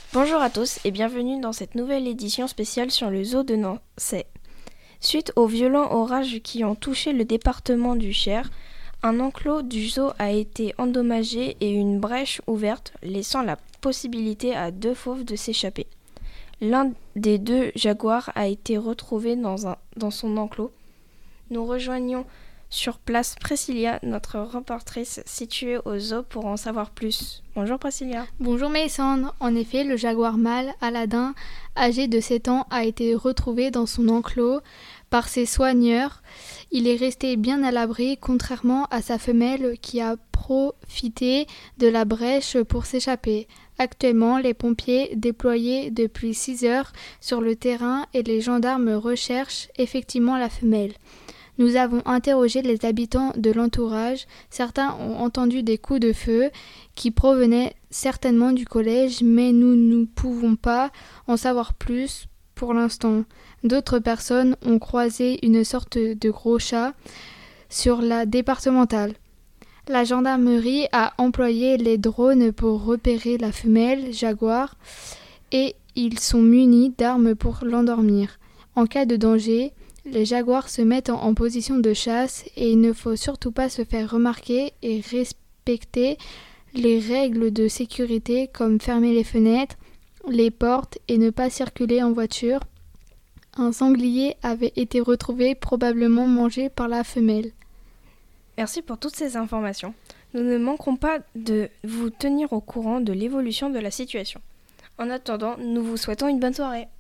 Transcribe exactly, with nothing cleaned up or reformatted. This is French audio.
Bonjour à tous et bienvenue dans cette nouvelle édition spéciale sur le zoo de Nançay. Suite aux violents orages qui ont touché le département du Cher, un enclos du zoo a été endommagé et une brèche ouverte, laissant la possibilité à deux fauves de s'échapper. L'un des deux jaguars a été retrouvé dans, un, dans son enclos. Nous rejoignons sur place Priscilla, notre reportrice située au zoo pour en savoir plus. Bonjour Priscilla. Bonjour Mélissandre. En effet, le jaguar mâle Aladdin, âgé de sept ans, a été retrouvé dans son enclos par ses soigneurs. Il est resté bien à l'abri, contrairement à sa femelle qui a profité de la brèche pour s'échapper. Actuellement, les pompiers déployés depuis six heures sur le terrain et les gendarmes recherchent effectivement la femelle. Nous avons interrogé les habitants de l'entourage. Certains ont entendu des coups de feu qui provenaient certainement du collège, mais nous ne pouvons pas en savoir plus pour l'instant. D'autres personnes ont croisé une sorte de gros chat sur la départementale. La gendarmerie a employé les drones pour repérer la femelle jaguar et ils sont munis d'armes pour l'endormir. En cas de danger, les jaguars se mettent en, en position de chasse et il ne faut surtout pas se faire remarquer et respecter les règles de sécurité comme fermer les fenêtres, les portes et ne pas circuler en voiture. Un sanglier avait été retrouvé probablement mangé par la femelle. Merci pour toutes ces informations. Nous ne manquerons pas de vous tenir au courant de l'évolution de la situation. En attendant, nous vous souhaitons une bonne soirée.